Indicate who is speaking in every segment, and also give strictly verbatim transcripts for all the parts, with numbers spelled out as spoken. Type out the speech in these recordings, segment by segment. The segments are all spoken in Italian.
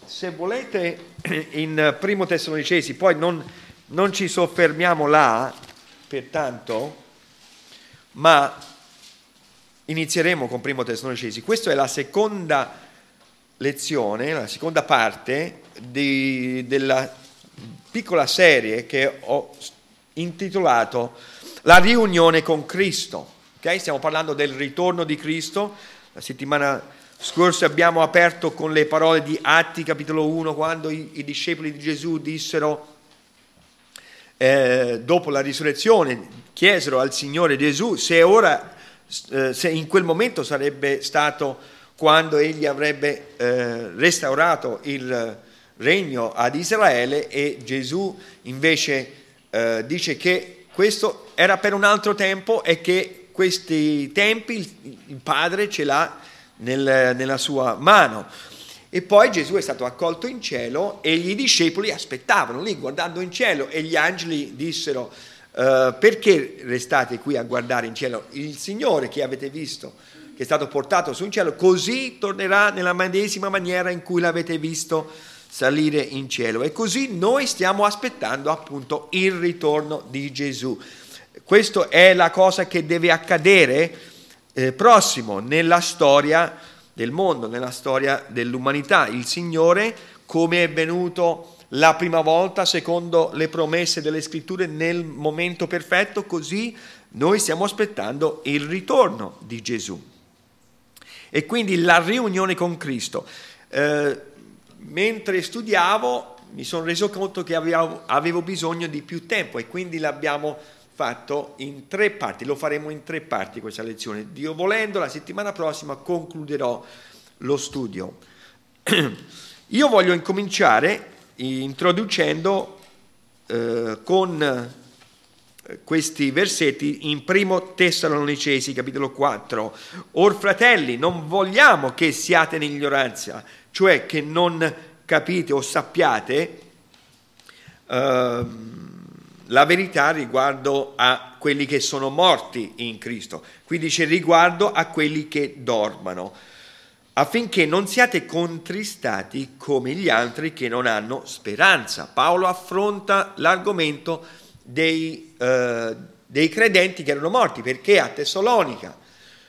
Speaker 1: se volete, in Primo Tessalonicesi, poi non, non ci soffermiamo là pertanto, ma inizieremo con Primo Tessalonicesi. Questa è la seconda lezione, la seconda parte di, della piccola serie che ho intitolato La riunione con Cristo. Okay? Stiamo parlando del ritorno di Cristo. La settimana scorsa abbiamo aperto con le parole di Atti capitolo uno, quando i, i discepoli di Gesù dissero, eh, dopo la risurrezione, chiesero al Signore Gesù se ora, eh, se in quel momento sarebbe stato quando egli avrebbe eh, restaurato il regno ad Israele, e Gesù invece eh, dice che questo era per un altro tempo e che questi tempi il, il Padre ce l'ha nel, nella sua mano. E poi Gesù è stato accolto in cielo e gli discepoli aspettavano lì guardando in cielo, e gli angeli dissero: uh, perché restate qui a guardare in cielo? Il Signore che avete visto, che è stato portato su in cielo, così tornerà nella medesima maniera in cui l'avete visto salire in cielo. E così noi stiamo aspettando appunto il ritorno di Gesù. Questa è la cosa che deve accadere eh, prossimo nella storia del mondo, nella storia dell'umanità. Il Signore, come è venuto la prima volta secondo le promesse delle Scritture nel momento perfetto, così noi stiamo aspettando il ritorno di Gesù. E quindi la riunione con Cristo. Eh, mentre studiavo mi sono reso conto che avevo, avevo bisogno di più tempo, e quindi l'abbiamo fatto in tre parti. Lo faremo in tre parti questa lezione. Dio volendo, la settimana prossima concluderò lo studio. Io voglio incominciare introducendo eh, con questi versetti in Primo Tessalonicesi capitolo quattro. Or fratelli, non vogliamo che siate in ignoranza, cioè che non capite o sappiate uh, la verità riguardo a quelli che sono morti in Cristo. Qui dice riguardo a quelli che dormono, affinché non siate contristati come gli altri che non hanno speranza. Paolo affronta l'argomento dei, uh, dei credenti che erano morti, perché a Tessalonica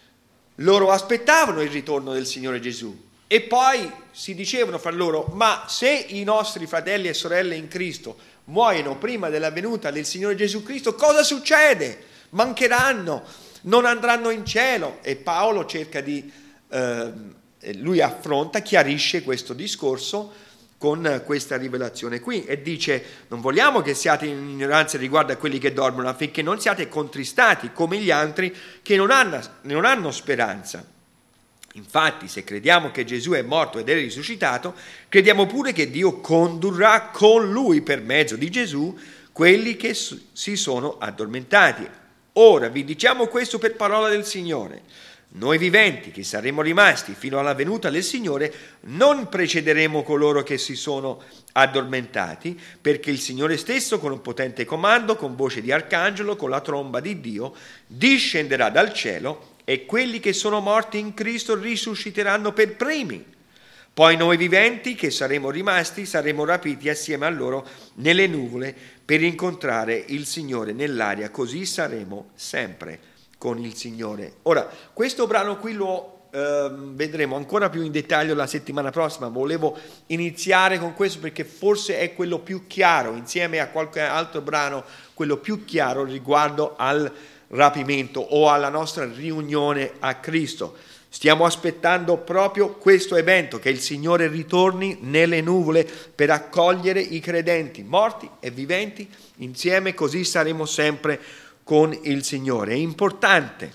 Speaker 1: loro aspettavano il ritorno del Signore Gesù. E poi si dicevano fra loro: ma se i nostri fratelli e sorelle in Cristo muoiono prima della venuta del Signore Gesù Cristo, cosa succede? Mancheranno, non andranno in cielo. E Paolo cerca di, eh, lui affronta, chiarisce questo discorso con questa rivelazione qui, e dice: non vogliamo che siate in ignoranza riguardo a quelli che dormono, affinché non siate contristati come gli altri che non hanno, non hanno speranza. Infatti, se crediamo che Gesù è morto ed è risuscitato, crediamo pure che Dio condurrà con Lui, per mezzo di Gesù, quelli che si sono addormentati. Ora vi diciamo questo per parola del Signore: noi viventi, che saremo rimasti fino alla venuta del Signore, non precederemo coloro che si sono addormentati, perché il Signore stesso, con un potente comando, con voce di arcangelo, con la tromba di Dio, discenderà dal cielo, e quelli che sono morti in Cristo risusciteranno per primi. Poi noi viventi, che saremo rimasti, saremo rapiti assieme a loro nelle nuvole per incontrare il Signore nell'aria, così saremo sempre con il Signore. Ora, questo brano qui lo eh, vedremo ancora più in dettaglio la settimana prossima. Volevo iniziare con questo perché forse è quello più chiaro, insieme a qualche altro brano, quello più chiaro riguardo al rapimento o alla nostra riunione a Cristo. Stiamo aspettando proprio questo evento, che il Signore ritorni nelle nuvole per accogliere i credenti, morti e viventi insieme, così saremo sempre con il Signore. È importante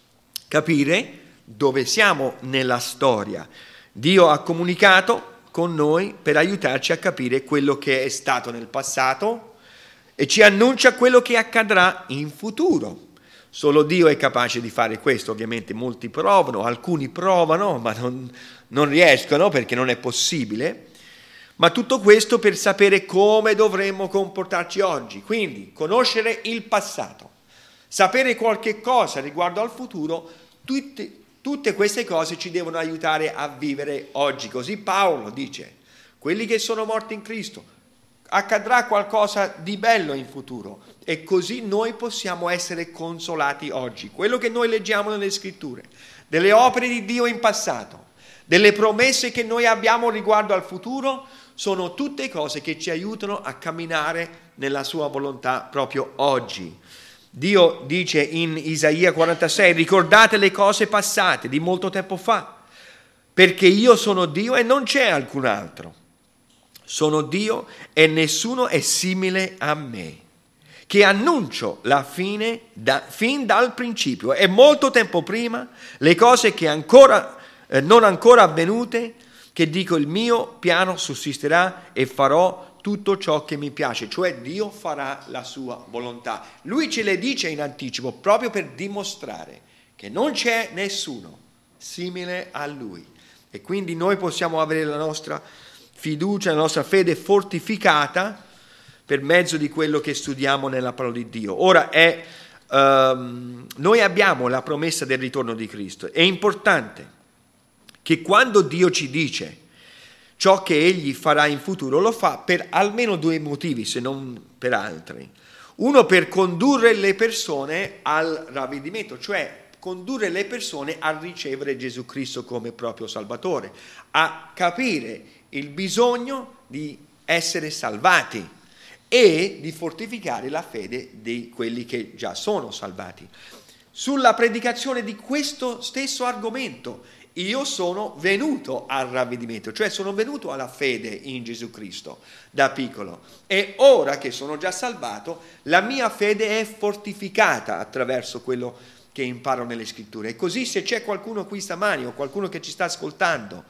Speaker 1: capire dove siamo nella storia. Dio ha comunicato con noi per aiutarci a capire quello che è stato nel passato e ci annuncia quello che accadrà in futuro. Solo Dio è capace di fare questo. Ovviamente molti provano, alcuni provano, ma non, non riescono perché non è possibile. Ma tutto questo per sapere come dovremmo comportarci oggi. Quindi conoscere il passato, sapere qualche cosa riguardo al futuro, tutte, tutte queste cose ci devono aiutare a vivere oggi. Così Paolo dice: quelli che sono morti in Cristo. Accadrà qualcosa di bello in futuro e così noi possiamo essere consolati oggi. Quello che noi leggiamo nelle scritture, delle opere di Dio in passato, delle promesse che noi abbiamo riguardo al futuro, sono tutte cose che ci aiutano a camminare nella sua volontà proprio oggi. Dio dice in Isaia quarantasei: ricordate le cose passate di molto tempo fa, perché io sono Dio e non c'è alcun altro. Sono Dio e nessuno è simile a me, che annuncio la fine da, fin dal principio e molto tempo prima, le cose che ancora eh, non ancora avvenute, che dico il mio piano sussisterà e farò tutto ciò che mi piace, cioè Dio farà la sua volontà. Lui ce le dice in anticipo proprio per dimostrare che non c'è nessuno simile a Lui e quindi noi possiamo avere la nostra fiducia, la nostra fede fortificata per mezzo di quello che studiamo nella parola di Dio. Ora è, um, noi abbiamo la promessa del ritorno di Cristo. È importante che quando Dio ci dice ciò che Egli farà in futuro, lo fa per almeno due motivi, se non per altri. Uno, per condurre le persone al ravvedimento, cioè condurre le persone a ricevere Gesù Cristo come proprio Salvatore, a capire il bisogno di essere salvati e di fortificare la fede di quelli che già sono salvati. Sulla predicazione di questo stesso argomento io sono venuto al ravvedimento, cioè sono venuto alla fede in Gesù Cristo da piccolo e ora che sono già salvato la mia fede è fortificata attraverso quello che imparo nelle scritture. E così se c'è qualcuno qui stamani o qualcuno che ci sta ascoltando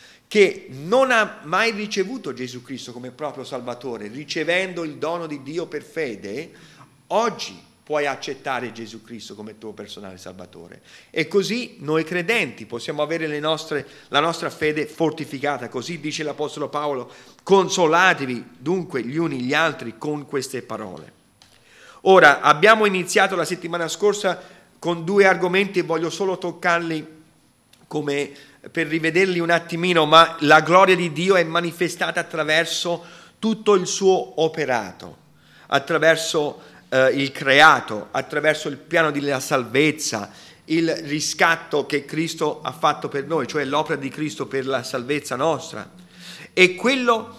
Speaker 1: che non ha mai ricevuto Gesù Cristo come proprio Salvatore, ricevendo il dono di Dio per fede, oggi puoi accettare Gesù Cristo come tuo personale Salvatore. E così noi credenti possiamo avere le nostre, la nostra fede fortificata. Così dice l'Apostolo Paolo: consolatevi dunque gli uni gli altri con queste parole. Ora, abbiamo iniziato la settimana scorsa con due argomenti e voglio solo toccarli come per rivederli un attimino, ma la gloria di Dio è manifestata attraverso tutto il suo operato, attraverso eh, il creato, attraverso il piano della salvezza, il riscatto che Cristo ha fatto per noi, cioè l'opera di Cristo per la salvezza nostra, e quello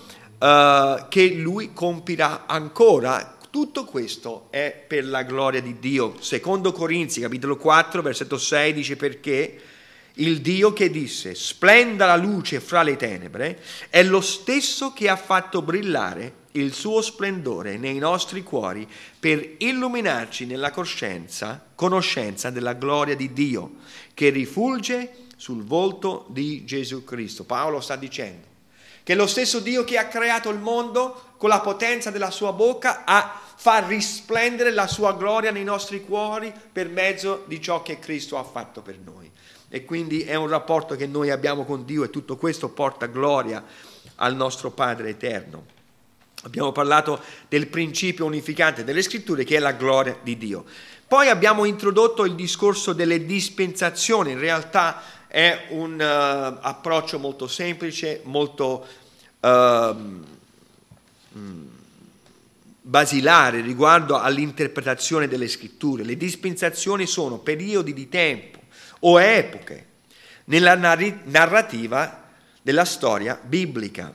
Speaker 1: eh, che Lui compirà ancora. Tutto questo è per la gloria di Dio. Secondo Corinzi, capitolo quattro, versetto sei, dice: perché il Dio che disse splenda la luce fra le tenebre è lo stesso che ha fatto brillare il suo splendore nei nostri cuori per illuminarci nella coscienza, conoscenza della gloria di Dio che rifulge sul volto di Gesù Cristo. Paolo sta dicendo che lo stesso Dio che ha creato il mondo con la potenza della sua bocca ha fa risplendere la sua gloria nei nostri cuori per mezzo di ciò che Cristo ha fatto per noi. E quindi è un rapporto che noi abbiamo con Dio e tutto questo porta gloria al nostro Padre eterno. Abbiamo parlato del principio unificante delle scritture che è la gloria di Dio. Poi abbiamo introdotto il discorso delle dispensazioni. In realtà è un uh, approccio molto semplice, molto uh, mm, basilare riguardo all'interpretazione delle scritture. Le dispensazioni sono periodi di tempo o epoche nella narrativa della storia biblica.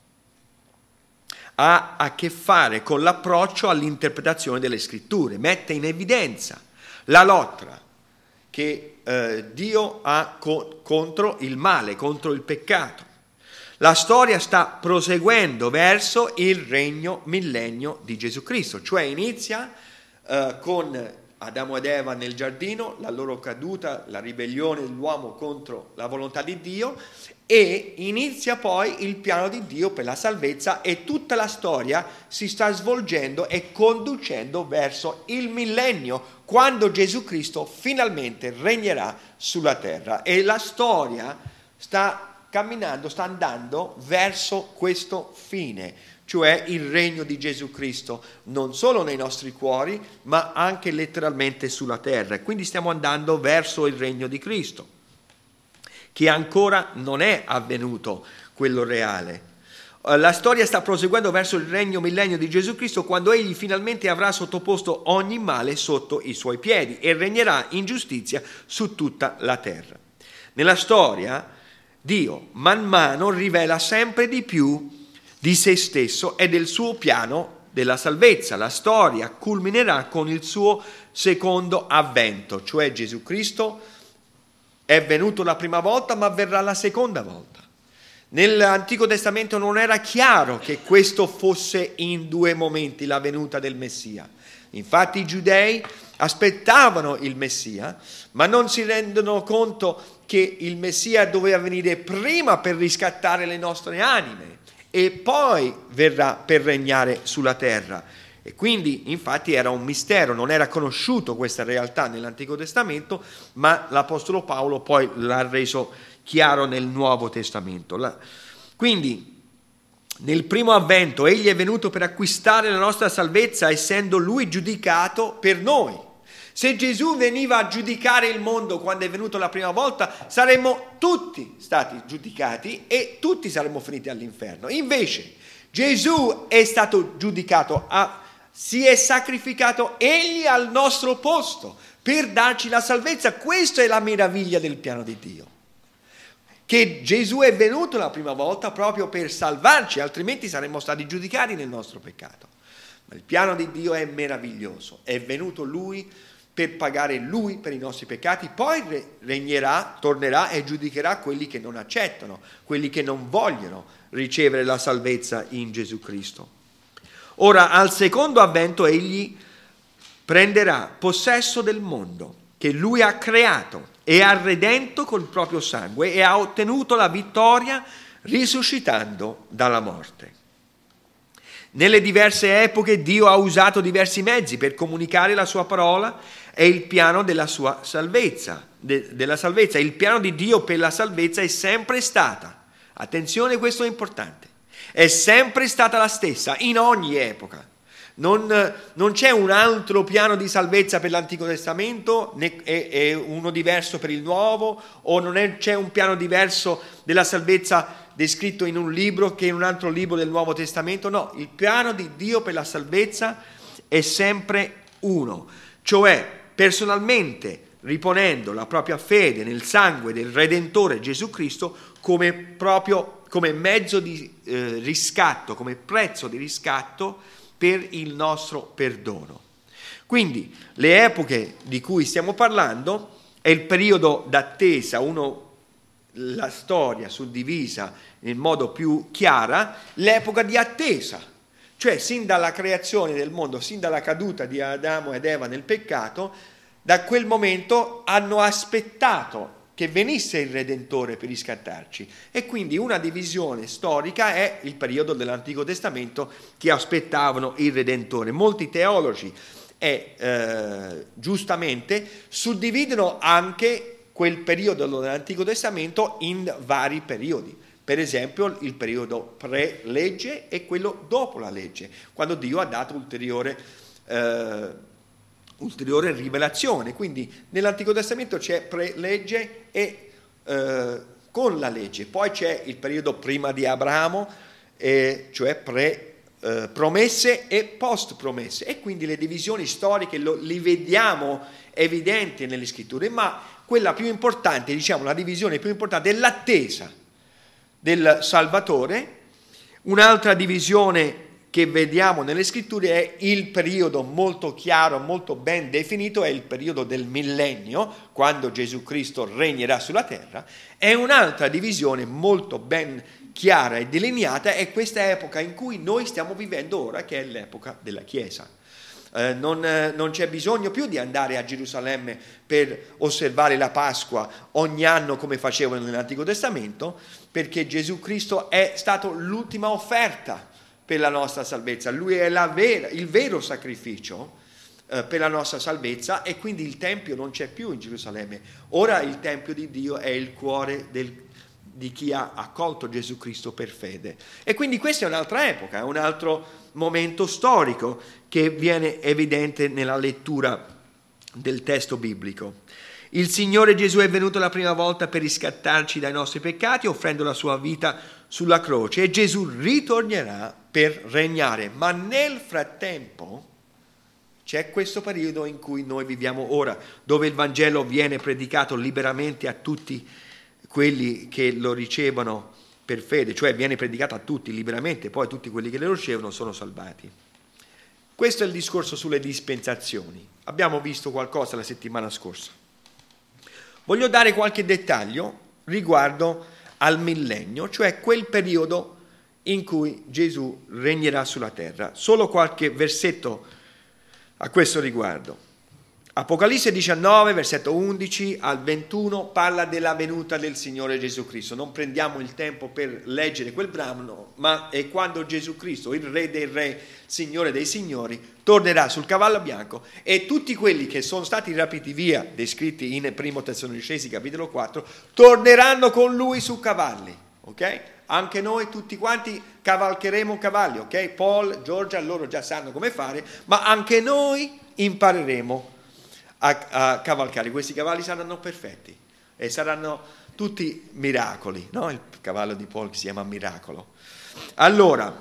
Speaker 1: Ha a che fare con l'approccio all'interpretazione delle scritture, mette in evidenza la lotta che eh, Dio ha co- contro il male, contro il peccato. La storia sta proseguendo verso il regno millennio di Gesù Cristo, cioè inizia eh, con Adamo ed Eva nel giardino, la loro caduta, la ribellione dell'uomo contro la volontà di Dio, e inizia poi il piano di Dio per la salvezza e tutta la storia si sta svolgendo e conducendo verso il millennio, quando Gesù Cristo finalmente regnerà sulla terra. E la storia sta camminando, sta andando verso questo fine, cioè il regno di Gesù Cristo, non solo nei nostri cuori, ma anche letteralmente sulla terra. Quindi stiamo andando verso il regno di Cristo, che ancora non è avvenuto quello reale. La storia sta proseguendo verso il regno millennio di Gesù Cristo, quando egli finalmente avrà sottoposto ogni male sotto i suoi piedi e regnerà in giustizia su tutta la terra. Nella storia Dio man mano rivela sempre di più di se stesso e del suo piano della salvezza. La storia culminerà con il suo secondo avvento, cioè Gesù Cristo è venuto la prima volta, ma verrà la seconda volta. Nell'Antico Testamento non era chiaro che questo fosse in due momenti la venuta del Messia. Infatti i giudei aspettavano il Messia, ma non si rendono conto che il Messia doveva venire prima per riscattare le nostre anime e poi verrà per regnare sulla terra. E quindi infatti era un mistero, non era conosciuto questa realtà nell'Antico Testamento, ma l'Apostolo Paolo poi l'ha reso chiaro nel Nuovo Testamento. La... Quindi nel primo avvento egli è venuto per acquistare la nostra salvezza, essendo lui giudicato per noi. Se Gesù veniva a giudicare il mondo quando è venuto la prima volta, saremmo tutti stati giudicati e tutti saremmo finiti all'inferno. Invece Gesù è stato giudicato, a, si è sacrificato egli al nostro posto per darci la salvezza. Questa è la meraviglia del piano di Dio, che Gesù è venuto la prima volta proprio per salvarci, altrimenti saremmo stati giudicati nel nostro peccato. Ma il piano di Dio è meraviglioso, è venuto Lui per pagare Lui per i nostri peccati, poi regnerà, tornerà e giudicherà quelli che non accettano, quelli che non vogliono ricevere la salvezza in Gesù Cristo. Ora, al secondo avvento, egli prenderà possesso del mondo che Lui ha creato e ha redento col proprio sangue e ha ottenuto la vittoria risuscitando dalla morte. Nelle diverse epoche Dio ha usato diversi mezzi per comunicare la sua parola e il piano della sua salvezza, de, della salvezza. Il piano di Dio per la salvezza è sempre stata, attenzione, questo è importante, è sempre stata la stessa in ogni epoca. Non, non c'è un altro piano di salvezza per l'Antico Testamento né, e, e uno diverso per il Nuovo, o non è, c'è un piano diverso della salvezza descritto in un libro che in un altro libro del Nuovo Testamento. No, il piano di Dio per la salvezza è sempre uno, cioè personalmente riponendo la propria fede nel sangue del Redentore Gesù Cristo come proprio come mezzo di eh, riscatto, come prezzo di riscatto per il nostro perdono. Quindi le epoche di cui stiamo parlando è il periodo d'attesa, uno la storia suddivisa in modo più chiara, l'epoca di attesa, cioè sin dalla creazione del mondo, sin dalla caduta di Adamo ed Eva nel peccato, da quel momento hanno aspettato che venisse il Redentore per riscattarci. E quindi una divisione storica è il periodo dell'Antico Testamento che aspettavano il Redentore. Molti teologi e eh, giustamente suddividono anche quel periodo dell'Antico Testamento in vari periodi. Per esempio il periodo pre-legge e quello dopo la legge, quando Dio ha dato ulteriore, eh, ulteriore rivelazione. Quindi nell'Antico Testamento c'è pre-legge e eh, con la legge. Poi c'è il periodo prima di Abramo, eh, cioè pre-promesse e post-promesse. E quindi le divisioni storiche lo, li vediamo evidenti nelle scritture, ma quella più importante, diciamo la divisione più importante, è l'attesa del Salvatore. Un'altra divisione che vediamo nelle scritture è il periodo molto chiaro, molto ben definito, è il periodo del millennio, quando Gesù Cristo regnerà sulla terra. E un'altra divisione molto ben chiara e delineata è questa epoca in cui noi stiamo vivendo ora, che è l'epoca della Chiesa. Eh, non, eh, non c'è bisogno più di andare a Gerusalemme per osservare la Pasqua ogni anno come facevano nell'Antico Testamento, perché Gesù Cristo è stato l'ultima offerta per la nostra salvezza. Lui è la vera, il vero sacrificio eh, per la nostra salvezza, e quindi il Tempio non c'è più in Gerusalemme. Ora il Tempio di Dio è il cuore del, di chi ha accolto Gesù Cristo per fede. E quindi questa è un'altra epoca, è un altro momento storico che viene evidente nella lettura del testo biblico. Il Signore Gesù è venuto la prima volta per riscattarci dai nostri peccati, offrendo la sua vita sulla croce e Gesù ritornerà per regnare. Ma nel frattempo c'è questo periodo in cui noi viviamo ora, dove il Vangelo viene predicato liberamente a tutti quelli che lo ricevono per fede, cioè viene predicato a tutti liberamente, poi tutti quelli che lo ricevono sono salvati. Questo è il discorso sulle dispensazioni. Abbiamo visto qualcosa la settimana scorsa. Voglio dare qualche dettaglio riguardo al millennio, cioè quel periodo in cui Gesù regnerà sulla terra. Solo qualche versetto a questo riguardo. Apocalisse diciannove, versetto undici al ventuno, parla della venuta del Signore Gesù Cristo. Non prendiamo il tempo per leggere quel brano, ma è quando Gesù Cristo, il Re dei Re, Signore dei Signori, tornerà sul cavallo bianco e tutti quelli che sono stati rapiti via, descritti in Primo Tessalonicesi capitolo quattro, torneranno con Lui su cavalli, ok? Anche noi tutti quanti cavalcheremo cavalli, ok? Paul, Giorgia, loro già sanno come fare, ma anche noi impareremo a, a cavalcare. Questi cavalli saranno perfetti e saranno tutti miracoli, no? Il cavallo di Paul si chiama Miracolo. Allora,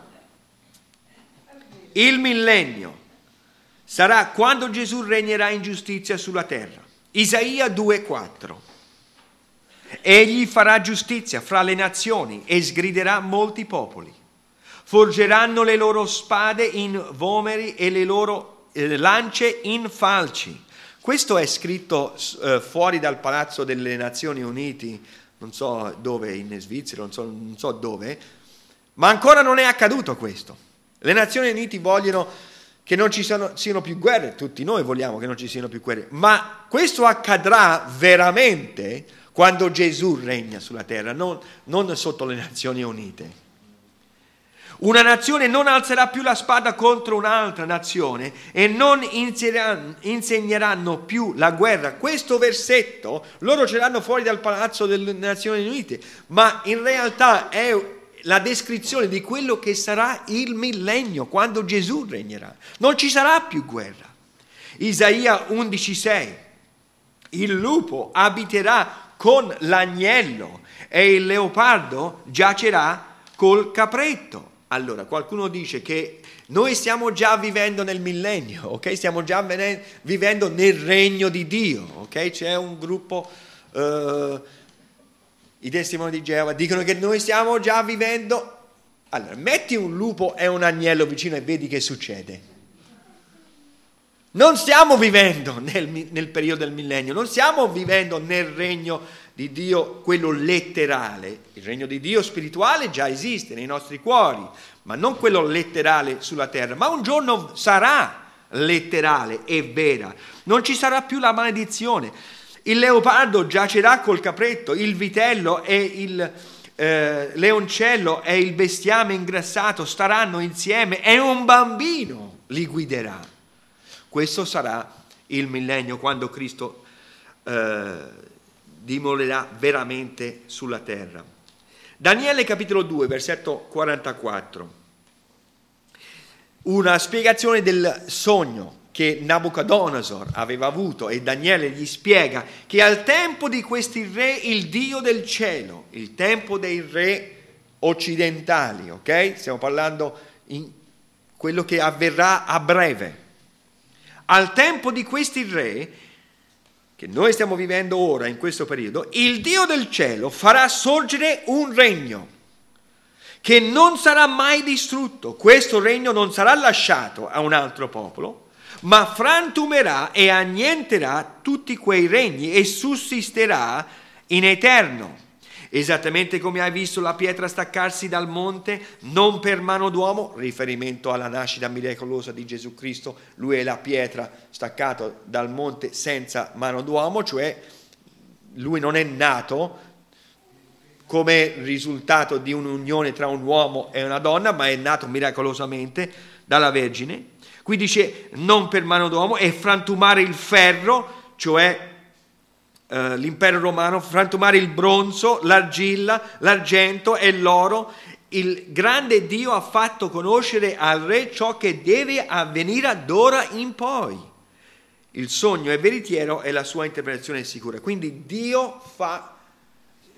Speaker 1: il millennio sarà quando Gesù regnerà in giustizia sulla terra. Isaia due quattro. Egli farà giustizia fra le nazioni e sgriderà molti popoli. Forgeranno le loro spade in vomeri e le loro eh, lance in falci. Questo è scritto eh, fuori dal Palazzo delle Nazioni Unite, non so dove, in Svizzera, non so, non so dove, ma ancora non è accaduto questo. Le Nazioni Unite vogliono che non ci siano, siano più guerre, tutti noi vogliamo che non ci siano più guerre, ma questo accadrà veramente quando Gesù regna sulla terra, non, non sotto le Nazioni Unite. Una nazione non alzerà più la spada contro un'altra nazione e non insegneranno più la guerra. Questo versetto loro ce l'hanno fuori dal Palazzo delle Nazioni Unite, ma in realtà è la descrizione di quello che sarà il millennio, quando Gesù regnerà. Non ci sarà più guerra. Isaia undici sei. Il lupo abiterà con l'agnello e il leopardo giacerà col capretto. Allora, qualcuno dice che noi stiamo già vivendo nel millennio, ok? Stiamo già vene- vivendo nel regno di Dio, ok? C'è un gruppo, uh, i testimoni di Geova dicono che noi stiamo già vivendo. Allora, metti un lupo e un agnello vicino e vedi che succede. Non stiamo vivendo nel, nel periodo del millennio, non stiamo vivendo nel regno di Dio, quello letterale. Il regno di Dio spirituale già esiste nei nostri cuori, ma non quello letterale sulla terra. Ma un giorno sarà letterale e vera. Non ci sarà più la maledizione. Il leopardo giacerà col capretto, il vitello e il eh, leoncello e il bestiame ingrassato staranno insieme e un bambino li guiderà. Questo sarà il millennio, quando Cristo eh, dimorerà veramente sulla terra. Daniele capitolo due, versetto quarantaquattro. Una spiegazione del sogno che Nabucodonosor aveva avuto, e Daniele gli spiega che al tempo di questi re il Dio del cielo, il tempo dei re occidentali, ok? Stiamo parlando in quello che avverrà a breve. Al tempo di questi re, che noi stiamo vivendo ora in questo periodo, il Dio del cielo farà sorgere un regno che non sarà mai distrutto. Questo regno non sarà lasciato a un altro popolo, ma frantumerà e annienterà tutti quei regni e sussisterà in eterno. Esattamente come hai visto la pietra staccarsi dal monte, non per mano d'uomo, riferimento alla nascita miracolosa di Gesù Cristo, lui è la pietra staccata dal monte senza mano d'uomo, cioè lui non è nato come risultato di un'unione tra un uomo e una donna, ma è nato miracolosamente dalla Vergine. Qui dice non per mano d'uomo, e frantumare il ferro, cioè Uh, l'impero romano, frantumare il bronzo, l'argilla, l'argento e l'oro. Il grande Dio ha fatto conoscere al re ciò che deve avvenire d'ora in poi. Il sogno è veritiero e la sua interpretazione è sicura. Quindi Dio fa,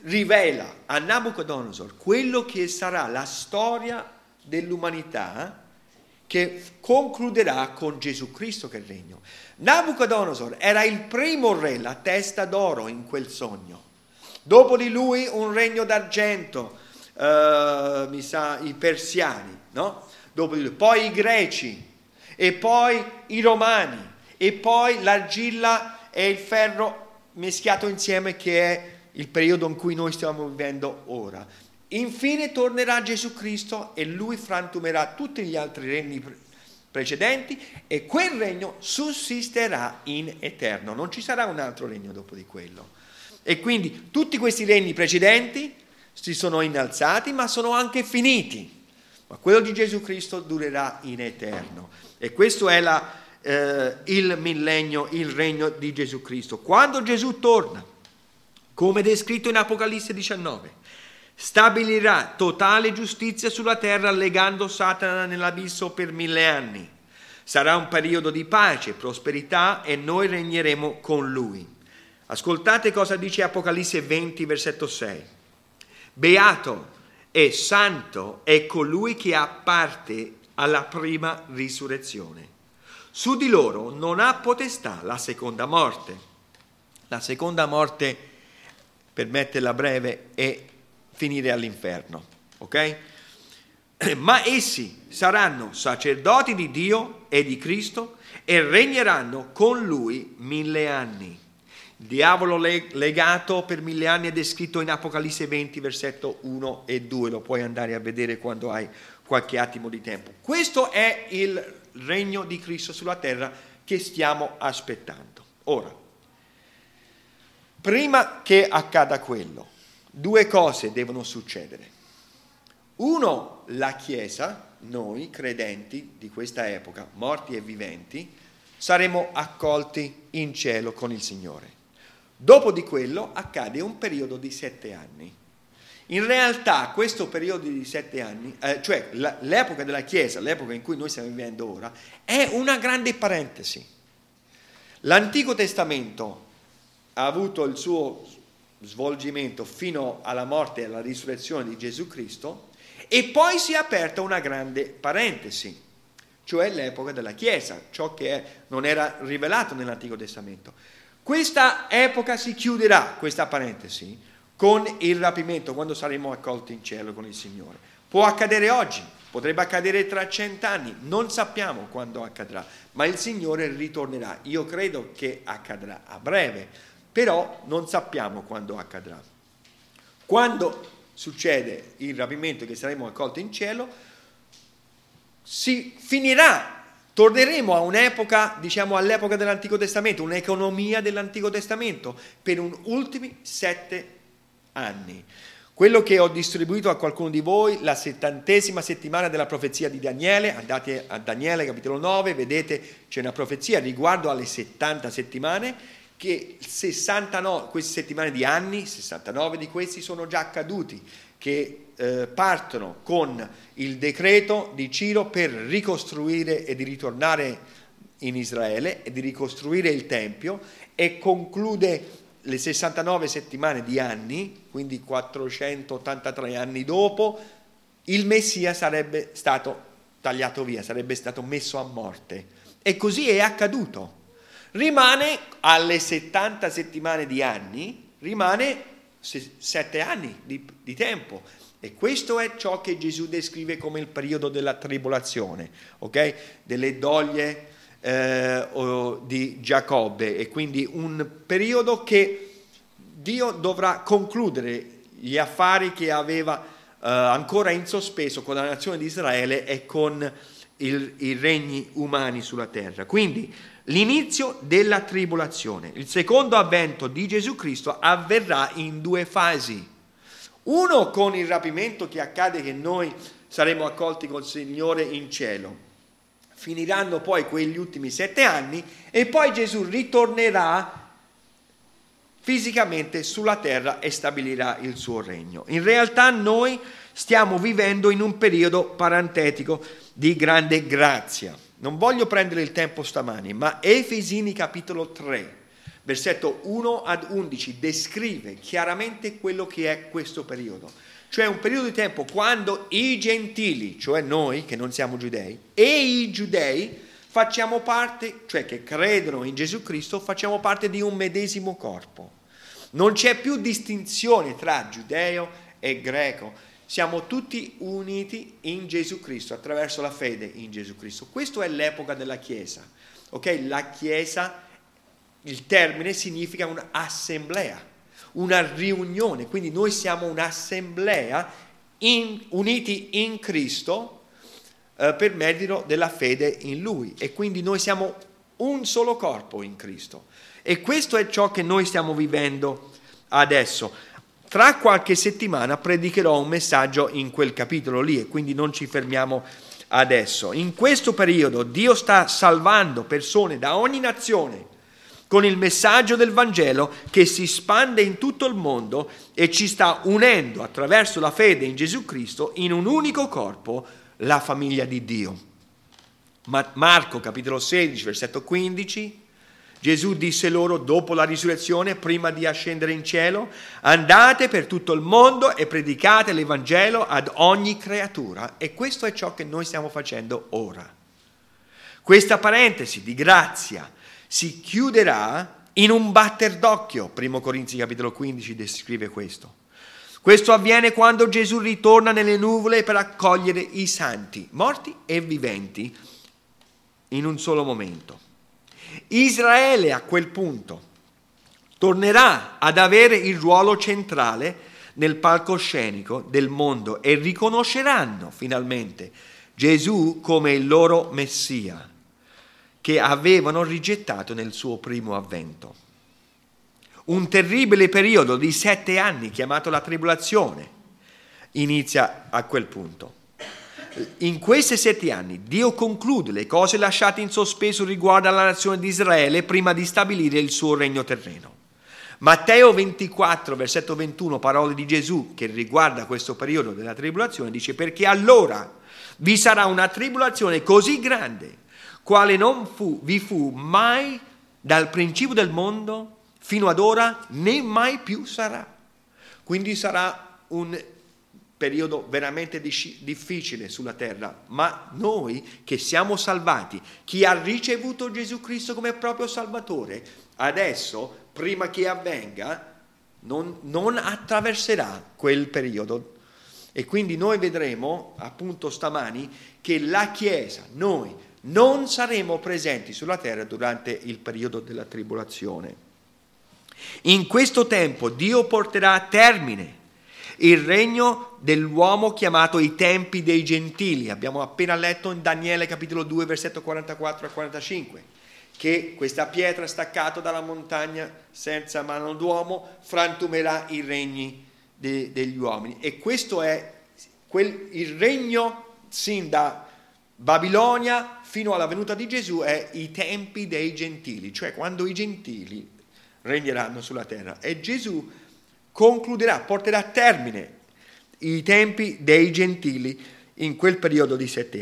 Speaker 1: rivela a Nabucodonosor quello che sarà la storia dell'umanità, che concluderà con Gesù Cristo che regno. Nabucodonosor era il primo re, la testa d'oro in quel sogno. Dopo di lui un regno d'argento, eh, mi sa i persiani, no? Dopo di lui, poi i greci, e poi i romani, e poi l'argilla e il ferro mischiato insieme, che è il periodo in cui noi stiamo vivendo ora. Infine tornerà Gesù Cristo e lui frantumerà tutti gli altri regni precedenti, e quel regno sussisterà in eterno. Non ci sarà un altro regno dopo di quello. E quindi tutti questi regni precedenti si sono innalzati, ma sono anche finiti. Ma quello di Gesù Cristo durerà in eterno. E questo è la, eh, il millennio, il regno di Gesù Cristo. Quando Gesù torna, come descritto in Apocalisse diciannove, stabilirà totale giustizia sulla terra, legando Satana nell'abisso per mille anni. Sarà un periodo di pace, prosperità, e noi regneremo con lui. Ascoltate cosa dice Apocalisse venti, versetto sei. Beato e santo è colui che ha parte alla prima risurrezione. Su di loro non ha potestà la seconda morte. La seconda morte, per metterla breve, è finire all'inferno, ok? Ma essi saranno sacerdoti di Dio e di Cristo e regneranno con lui mille anni. Il diavolo legato per mille anni è descritto in Apocalisse venti, versetto uno e due, lo puoi andare a vedere quando hai qualche attimo di tempo. Questo è il regno di Cristo sulla terra che stiamo aspettando. Ora, prima che accada quello, due cose devono succedere. Uno, la Chiesa, noi credenti di questa epoca, morti e viventi, saremo accolti in cielo con il Signore. Dopo di quello accade un periodo di sette anni. In realtà questo periodo di sette anni, eh, cioè la, l'epoca della Chiesa, l'epoca in cui noi stiamo vivendo ora, è una grande parentesi. L'Antico Testamento ha avuto il suo svolgimento fino alla morte e alla risurrezione di Gesù Cristo, e poi si è aperta una grande parentesi, cioè l'epoca della Chiesa, ciò che è, non era rivelato nell'Antico Testamento. Questa epoca si chiuderà, questa parentesi, con il rapimento, quando saremo accolti in cielo con il Signore. Può accadere oggi, potrebbe accadere tra cent'anni, non sappiamo quando accadrà, ma il Signore ritornerà. Io credo che accadrà a breve, però non sappiamo quando accadrà. Quando succede il rapimento, che saremo accolti in cielo, si finirà. Torneremo a un'epoca, diciamo all'epoca dell'Antico Testamento, un'economia dell'Antico Testamento per un ultimi sette anni. Quello che ho distribuito a qualcuno di voi, la settantesima settimana della profezia di Daniele, andate a Daniele capitolo nove, vedete c'è una profezia riguardo alle settanta settimane, che sessantanove, queste settimane di anni, sessantanove di questi sono già accaduti, che eh, partono con il decreto di Ciro per ricostruire e di ritornare in Israele e di ricostruire il Tempio, e conclude le sessantanove settimane di anni, quindi quattrocentottantatré anni dopo, il Messia sarebbe stato tagliato via, sarebbe stato messo a morte. E così è accaduto. Rimane alle settanta settimane di anni, rimane sette anni di, di tempo, e questo è ciò che Gesù descrive come il periodo della tribolazione, ok? Delle doglie eh, o di Giacobbe, e quindi un periodo che Dio dovrà concludere gli affari che aveva eh, ancora in sospeso con la nazione di Israele e con il, i regni umani sulla terra. Quindi l'inizio della tribolazione. Il secondo avvento di Gesù Cristo avverrà in due fasi. Uno con il rapimento che accade, che noi saremo accolti col Signore in cielo. Finiranno poi quegli ultimi sette anni e poi Gesù ritornerà fisicamente sulla terra e stabilirà il suo regno. In realtà noi stiamo vivendo in un periodo parentetico di grande grazia. Non voglio prendere il tempo stamani, ma Efesini capitolo tre, versetto uno ad undici, descrive chiaramente quello che è questo periodo. Cioè un periodo di tempo quando i gentili, cioè noi che non siamo giudei, e i giudei facciamo parte, cioè che credono in Gesù Cristo, facciamo parte di un medesimo corpo. Non c'è più distinzione tra giudeo e greco. Siamo tutti uniti in Gesù Cristo, attraverso la fede in Gesù Cristo. Questa è l'epoca della Chiesa. Ok? La Chiesa, il termine significa un'assemblea, una riunione. Quindi noi siamo un'assemblea in, uniti in Cristo eh, per merito della fede in Lui. E quindi noi siamo un solo corpo in Cristo. E questo è ciò che noi stiamo vivendo adesso. Tra qualche settimana predicherò un messaggio in quel capitolo lì e quindi non ci fermiamo adesso. In questo periodo Dio sta salvando persone da ogni nazione con il messaggio del Vangelo che si spande in tutto il mondo e ci sta unendo attraverso la fede in Gesù Cristo in un unico corpo, la famiglia di Dio. Ma Marco capitolo sedici versetto quindici, Gesù disse loro dopo la risurrezione, prima di ascendere in cielo: andate per tutto il mondo e predicate l'Evangelo ad ogni creatura. E questo è ciò che noi stiamo facendo ora. Questa parentesi di grazia si chiuderà in un batter d'occhio. Primo Corinzi capitolo quindici descrive questo. Questo avviene quando Gesù ritorna nelle nuvole per accogliere i santi, morti e viventi, in un solo momento. Israele a quel punto tornerà ad avere il ruolo centrale nel palcoscenico del mondo e riconosceranno finalmente Gesù come il loro Messia che avevano rigettato nel suo primo avvento. Un terribile periodo di sette anni chiamato la tribolazione inizia a quel punto. In questi sette anni Dio conclude le cose lasciate in sospeso riguardo alla nazione di Israele prima di stabilire il suo regno terreno. Matteo ventiquattro, versetto ventuno, parole di Gesù che riguarda questo periodo della tribolazione, dice: perché allora vi sarà una tribolazione così grande, quale non fu, vi fu mai dal principio del mondo fino ad ora, né mai più sarà. Quindi sarà un periodo veramente difficile sulla terra, ma noi che siamo salvati, chi ha ricevuto Gesù Cristo come proprio Salvatore, adesso, prima che avvenga, non, non attraverserà quel periodo. E quindi noi vedremo, appunto stamani, che la Chiesa, noi, non saremo presenti sulla terra durante il periodo della tribolazione. In questo tempo Dio porterà a termine il regno dell'uomo chiamato i tempi dei gentili. Abbiamo appena letto in Daniele capitolo due versetto quarantaquattro a quarantacinque che questa pietra staccata dalla montagna senza mano d'uomo frantumerà i regni de, degli uomini. E questo è quel, il regno sin da Babilonia fino alla venuta di Gesù, è i tempi dei gentili, cioè quando i gentili regneranno sulla terra. E Gesù concluderà, porterà a termine i tempi dei gentili in quel periodo di sette